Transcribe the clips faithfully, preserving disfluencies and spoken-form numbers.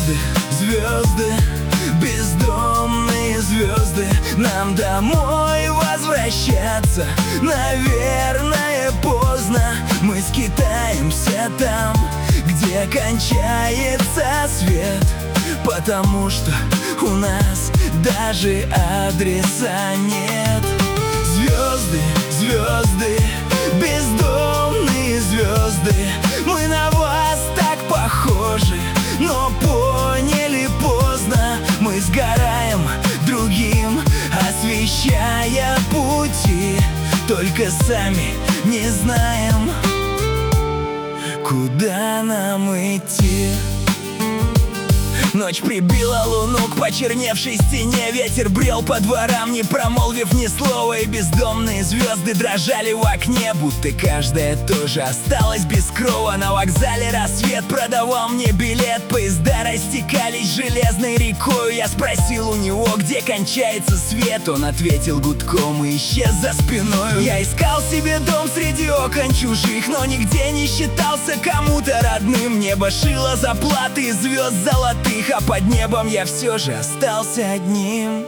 Звезды, звезды, бездомные звезды, нам домой возвращаться, наверное, поздно. Мы скитаемся там, где кончается свет, потому что у нас даже адреса нет. Звезды, звезды, бездомные звезды, мы на вас так похожи, но поняли поздно. Мы сгораем другим, освещая пути, только сами не знаем, куда нам идти. Ночь прибила луну к почерневшей стене. Ветер брел по дворам, не промолвив ни слова. И бездомные звезды дрожали в окне, будто каждая тоже осталась без крова. На вокзале рассвет продавал мне билет. Поезда растекались железной рекой. Я спросил у него, где кончается свет. Он ответил гудком и исчез за спиной. Я искал себе дом среди окон чужих, но нигде не считался кому-то родным. Небо шило заплаты из звезд золотых, а под небом я все же остался одним.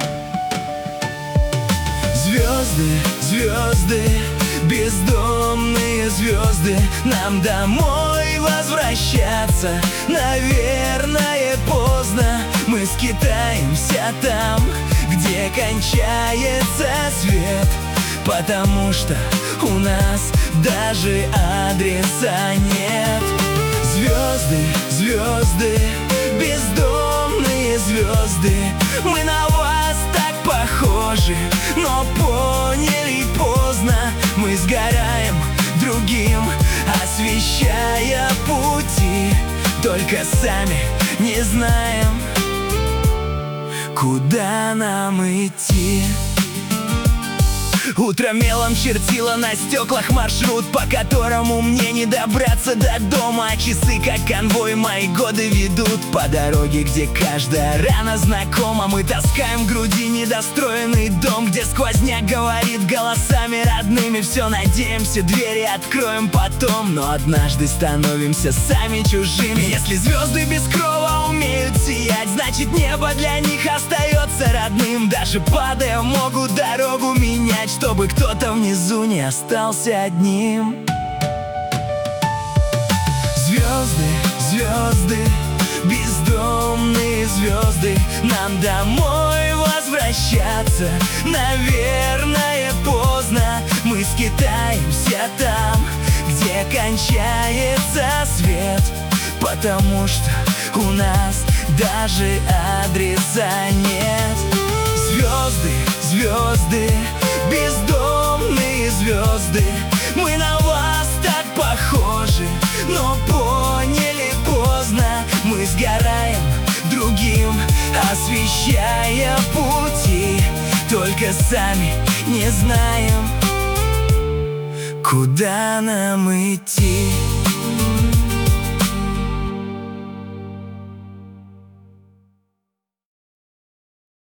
Звезды, звезды, бездомные звезды, нам домой возвращаться, наверное, поздно. Мы скитаемся там, где кончается свет, потому что у нас даже адреса нет. Звезды, звезды, бездомные звезды, мы на вас так похожи, но поняли поздно. Мы сгораем другим, освещая пути, только сами не знаем, куда нам идти. Утро мелом чертило на стеклах маршрут, по которому мне не добраться до дома. А часы, как конвой, мои годы ведут по дороге, где каждая рана знакома. Мы таскаем в груди недостроенный дом, где сквозняк говорит голосами родными. Все надеемся, двери откроем потом, но однажды становимся сами чужими. Если звезды без крова умеют сиять, значит небо для них остается родным. Даже падая, могут дорогу менять, чтобы кто-то внизу не остался одним. Звезды, звезды, бездомные звезды, нам домой возвращаться, наверное, поздно. Мы скитаемся там, где кончается свет, потому что у нас даже адреса нет. Звезды, звезды, бездомные звезды, мы на вас так похожи, но поняли поздно. Мы сгораем другим, освещая пути, только сами не знаем, куда нам идти.